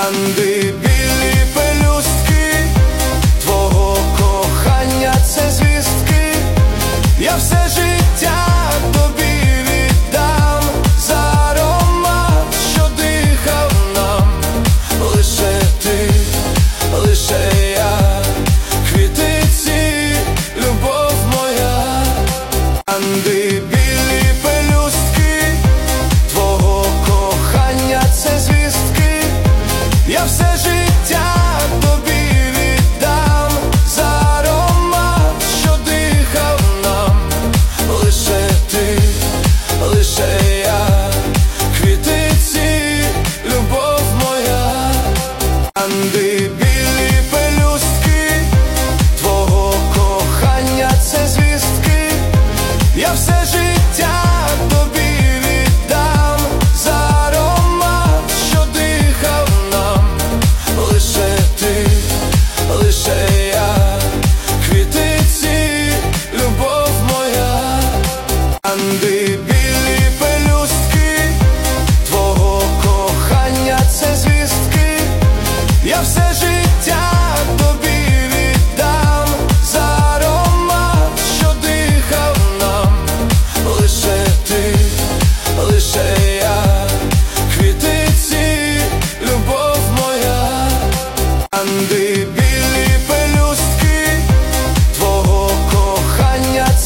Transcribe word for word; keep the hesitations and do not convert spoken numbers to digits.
Троянди, білі пелюстки твого кохання — це звістки. Я все життя тобі віддам за аромат, що дихав нам. Лише ти, лише я, квіти ці, любов моя. Троянди, білі пелюстки твого кохання — це звістки. Я все життя тобі віддам за аромат, що дихав нам. Лише ти, лише я, квіти ці, любов моя. Троянди, білі пелюстки твого кохання — це звістки. Я все життя тобі віддам за аромат, що дихав нам. Лише ти, лише я, квіти ці, любов моя. Троянди,